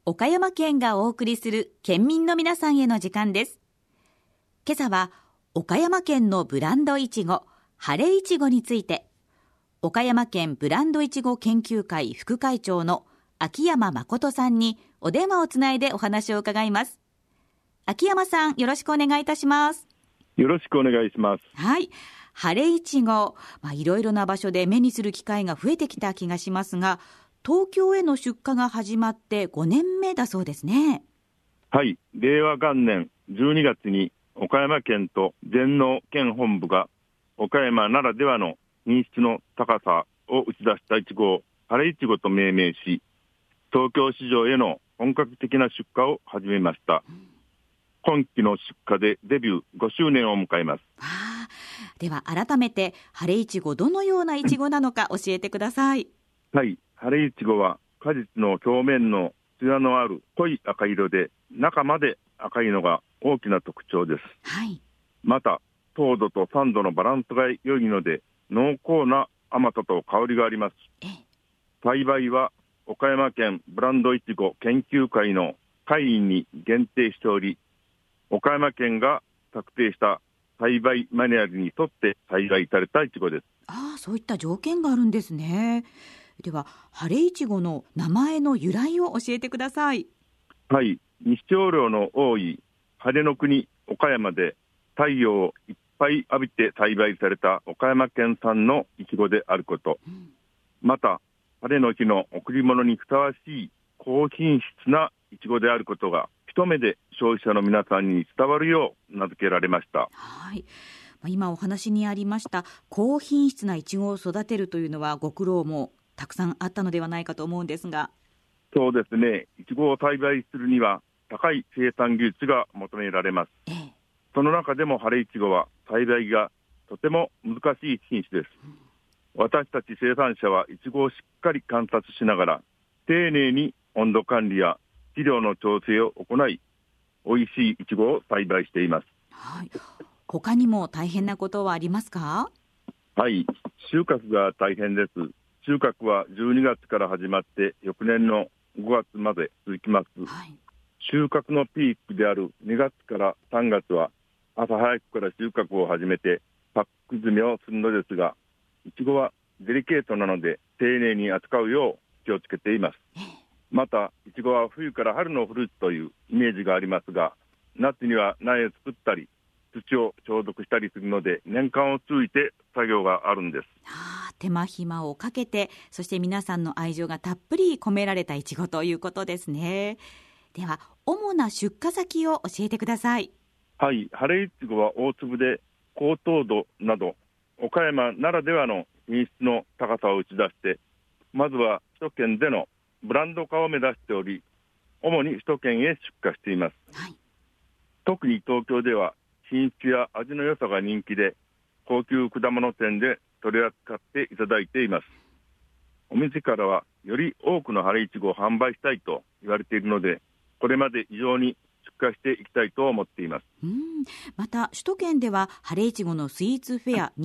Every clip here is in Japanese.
岡山県がお送りする県民の皆さんへの時間です。今朝は岡山県のブランドいちご、晴れいちごについて、岡山県ブランドいちご研究会副会長の秋山誠さんにお電話をつないでお話を伺います。秋山さん、よろしくお願いいたします。 よろしくお願いします。 はい。晴れいちご、いろいろな場所で目にする機会が増えてきた気がしますが、東京への出荷が始まって5年目だそうですね。 はい。令和元年12月に岡山県と全農県本部が岡山ならではの品質の高さを打ち出したいちごを晴れいちごと命名し、東京市場への本格的な出荷を始めました。今期の出荷でデビュー5周年を迎えます。 では改めて晴れいちご、どのようないちごなのか教えてください。 はい。晴れいちごは果実の表面の艶のある濃い赤色で、中まで赤いのが大きな特徴です。 はい。 また糖度と酸度のバランスが良いので、濃厚な甘さと香りがあります。栽培は岡山県ブランドいちご研究会の会員に限定しており、岡山県が策定した栽培マニュアルに沿って栽培されたいちごです。 そういった条件があるんですね。では晴れいちごの名前の由来を教えてください。 はい。日照量の多い晴れの国岡山で太陽をいっぱい浴びて栽培された岡山県産のいちごであること、また晴れの日の贈り物にふさわしい高品質ないちごであることが一目で消費者の皆さんに伝わるよう名付けられました。 はい。今お話にありました高品質ないちごを育てるというのはご苦労もたくさんあったのではないかと思うんですが。 そうですね。いちごを栽培するには高い生産技術が求められます。その中でも晴れいちごは栽培がとても難しい品種です。私たち生産者はいちごをしっかり観察しながら丁寧に温度管理や肥料の調整を行い、美味しいいちごを栽培しています。 はい。他にも大変なことはありますか？ はい。収穫が大変です。収穫は12月から始まって翌年の5月まで続きます。収穫のピークである2月から3月は朝早くから収穫を始めてパック詰めをするのですが、いちごはデリケートなので丁寧に扱うよう気をつけています。またいちごは冬から春のフルーツというイメージがありますが、夏には苗を作ったり土を消毒したりするので年間を通じて作業があるんです。 手間暇をかけて、そして皆さんの愛情がたっぷり込められたいちごということですね。では主な出荷先を教えてください。 はい。晴れいちごは大粒で高糖度など岡山ならではの品質の高さを打ち出して、まずは首都圏でのブランド化を目指しており、主に首都圏へ出荷しています。特に東京では品質や味の良さが人気で、高級果物店で取り扱っていただいています。お店からはより多くの晴れいちごを販売したいと言われているので、これまで以上に出荷していきたいと思っています。 また首都圏では晴れいちごのスイーツフェア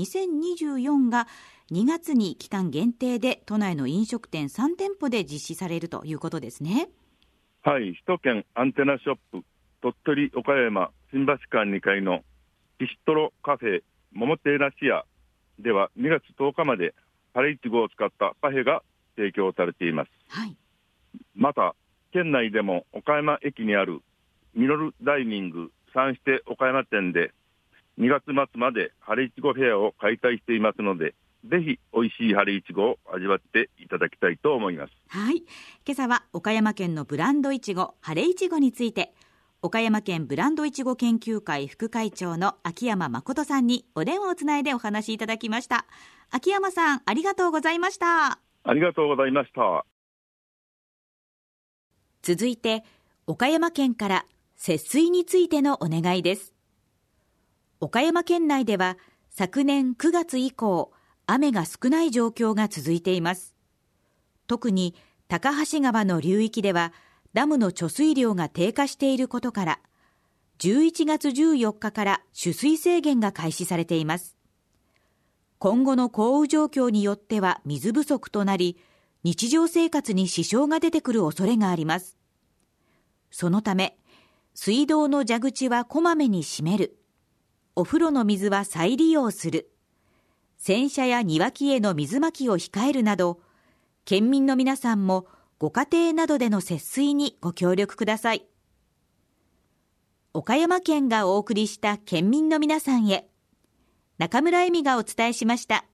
2024が2月に期間限定で都内の飲食店3店舗で実施されるということですね。 はい。首都圏アンテナショップ鳥取岡山新橋間2階のビストロカフェモモテラシアでは2月10日まで晴れいちごを使ったパフェが提供されています。また県内でも岡山駅にあるミノルダイニング3指定岡山店で2月末まで晴れいちごフェアを開催していますので、ぜひ美味しい晴れいちごを味わっていただきたいと思います。 はい。今朝は岡山県のブランドいちご晴れいちごについて、岡山県ブランドいちご研究会副会長の秋山誠さんにお電話をつないでお話しいただきました。秋山さん、ありがとうございました。 ありがとうございました。 続いて岡山県から節水についてのお願いです。岡山県内では昨年9月以降、雨が少ない状況が続いています。特に高橋川の流域ではダムの貯水量が低下していることから、11月14日から取水制限が開始されています。今後の降雨状況によっては水不足となり、日常生活に支障が出てくる恐れがあります。 そのため、水道の蛇口はこまめに閉める。お風呂の水は再利用する。洗車や庭木への水まきを控えるなど、県民の皆さんもご家庭などでの節水にご協力ください。岡山県がお送りした県民の皆さんへ、中村恵美がお伝えしました。